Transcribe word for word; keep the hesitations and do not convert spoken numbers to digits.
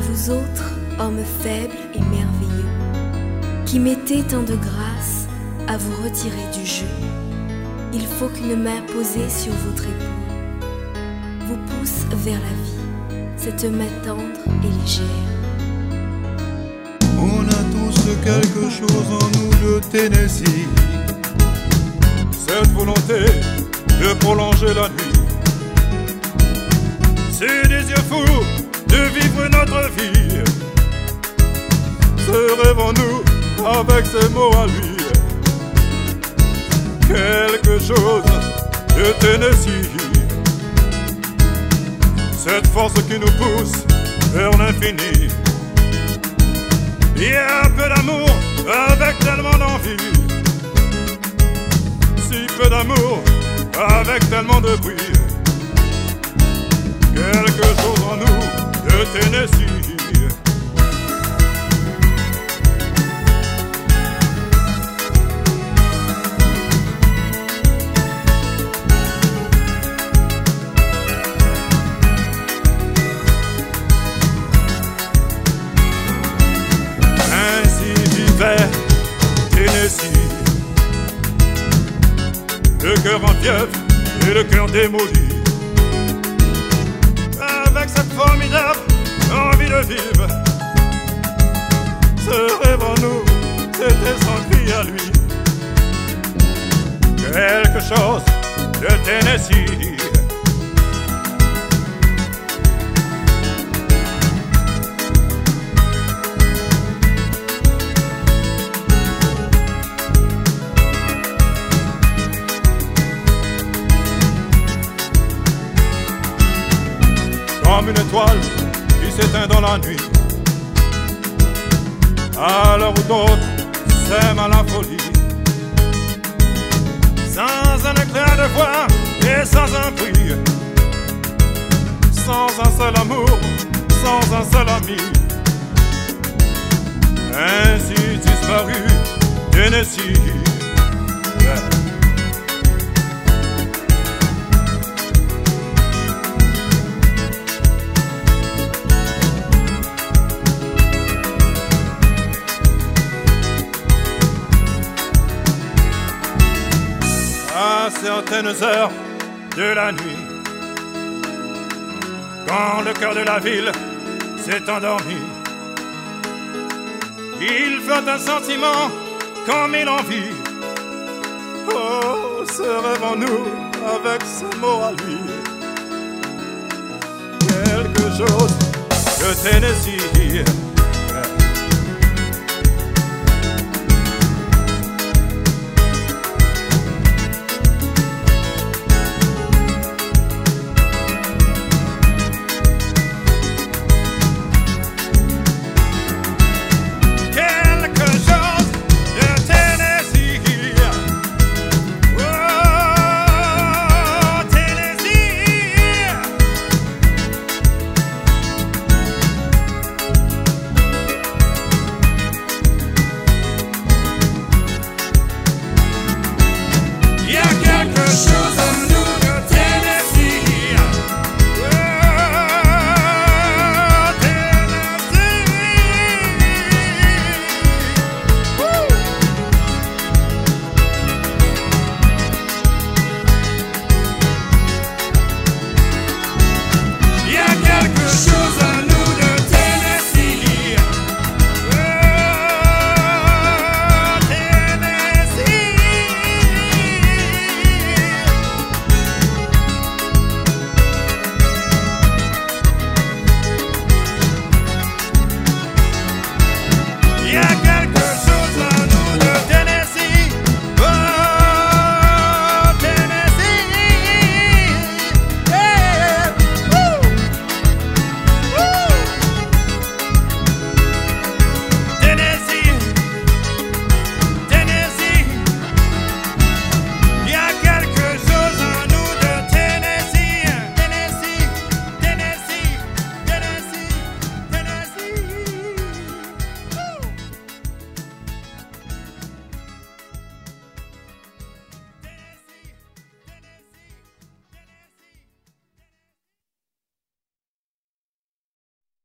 vous autres, hommes faibles et merveilleux, qui mettez tant de grâce à vous retirer du jeu, il faut qu'une main posée sur votre épaule vous pousse vers la vie, cette main tendre et légère. On a tous quelque chose en nous de Tennessee, cette volonté de prolonger la nuit, ces désirs fous de vivre notre vie, ce rêve en nous avec ses mots à lui, quelque chose de Tennessee, cette force qui nous pousse vers l'infini. Il y a peu d'amour avec tellement d'envie, si peu d'amour avec tellement de bruit, quelque chose en nous de Tennessee. Tennessee, le cœur en fièvre et le cœur démoli, avec cette formidable envie de vivre, ce rêve en nous, c'était son cri à lui, quelque chose de Tennessee. Comme une étoile qui s'éteint dans la nuit, à l'heure où d'autres s'aiment à la folie, sans un éclair de voix et sans un bruit, sans un seul amour, sans un seul ami, ainsi disparu Tennessee. Yeah. À certaines heures de la nuit, quand le cœur de la ville s'est endormi, il flotte un sentiment comme une envie. Oh, ce rêve en nous avec ses mots à lui, quelque chose de Tennessee.